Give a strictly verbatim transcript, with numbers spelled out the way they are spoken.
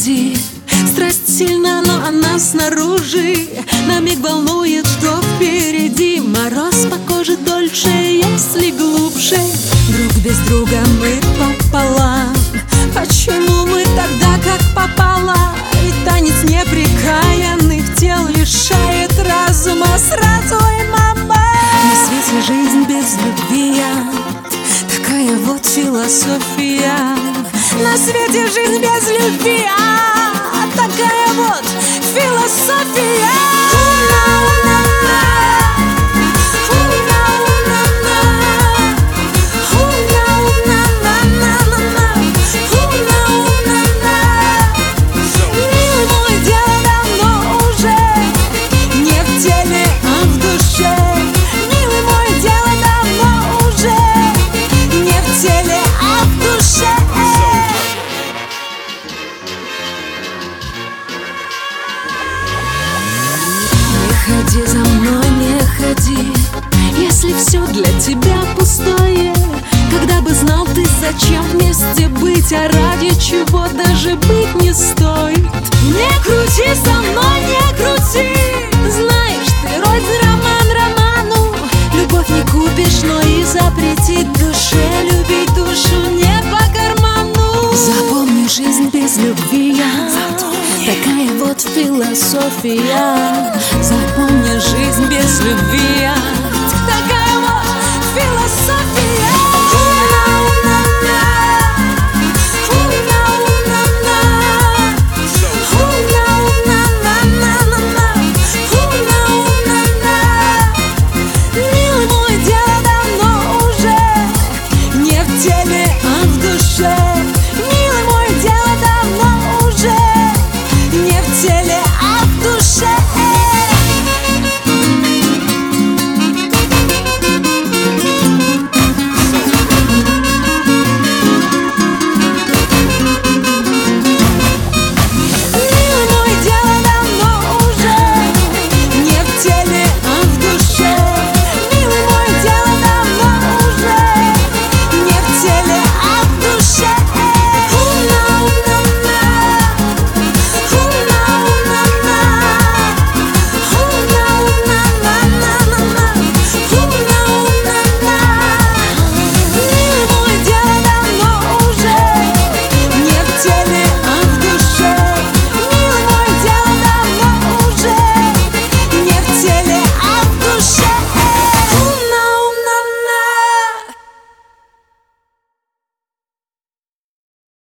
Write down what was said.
ходи. Страсть сильна, но она снаружи. На миг волнует, что впереди. Мороз по коже дольше, если глубже. Друг без друга мы пополам. Почему мы тогда как попало? Ведь танец неприкаянных тел лишает разума сразу, и мама. На свете жизнь без любви, такая вот философия. На свете жизнь без любви, такая вот философия. Ходи за мной, не ходи, если все для тебя пустое. Когда бы знал ты, зачем вместе быть, а ради чего даже быть не стоит. Не крути со мной, не крути. Знаешь, ты рознь роман роману. Любовь не купишь, но и запретить душе любить душу не по карману. Запомни, жизнь без любви, такая вот философия. Запомни, жизнь без любви, такая